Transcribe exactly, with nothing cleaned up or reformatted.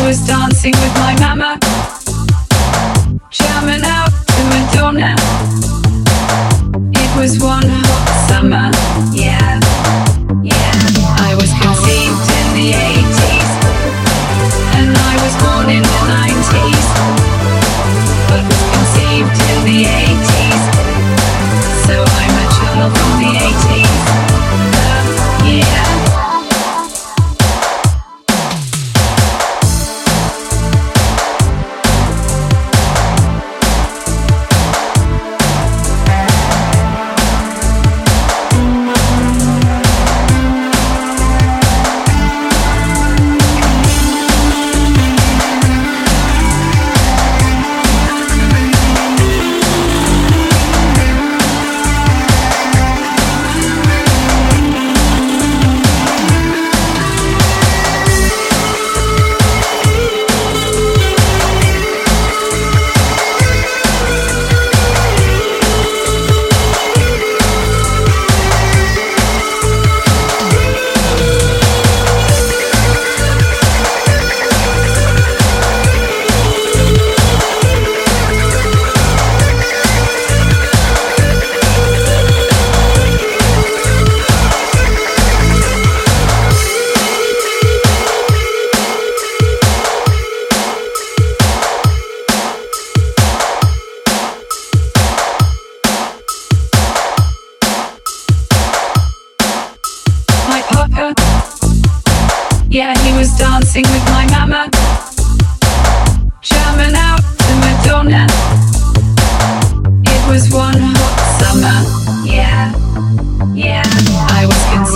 was dancing with my mama, jamming out to Madonna. It was one hot summer, yeah, yeah. I was conceived in the eighties, and I was born in the nineties, but was conceived in the eighties, so I'm a child from the eighties, uh, yeah. Yeah, he was dancing with my mama, jamming out to Madonna. It was one hot summer, yeah, yeah. I was